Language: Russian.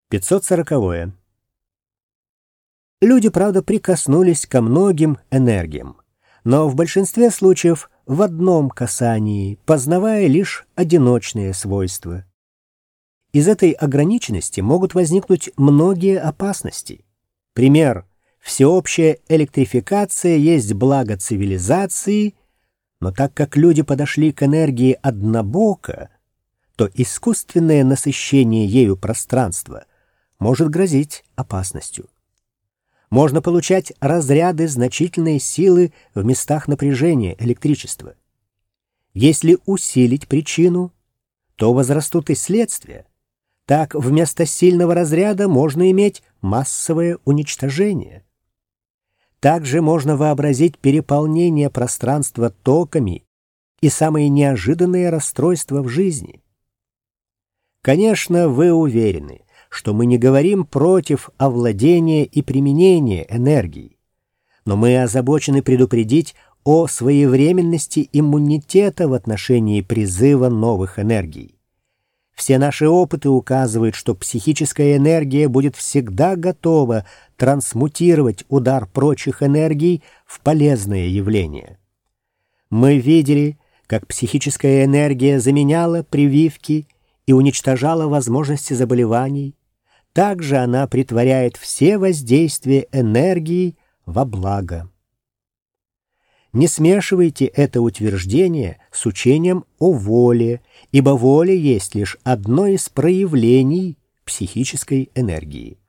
540. Люди, правда, прикоснулись ко многим энергиям, но в большинстве случаев в одном касании, познавая лишь одиночные свойства. Из этой ограниченности могут возникнуть многие опасности. Пример: всеобщая электрификация есть благо цивилизации, но так как люди подошли к энергии однобоко, то искусственное насыщение ею пространства может грозить опасностью. Можно получать разряды значительной силы в местах напряжения электричества. Если усилить причину, то возрастут и следствия. Так вместо сильного разряда можно иметь массовое уничтожение. Также можно вообразить переполнение пространства токами и самые неожиданные расстройства в жизни. Конечно, вы уверены, что мы не говорим против овладения и применения энергии, но мы озабочены предупредить о своевременности иммунитета в отношении призыва новых энергий. Все наши опыты указывают, что психическая энергия будет всегда готова трансмутировать удар прочих энергий в полезное явление. Мы видели, как психическая энергия заменяла прививки и уничтожала возможности заболеваний. Также она претворяет все воздействия энергии во благо. Не смешивайте это утверждение с учением о воле, ибо воля есть лишь одно из проявлений психической энергии.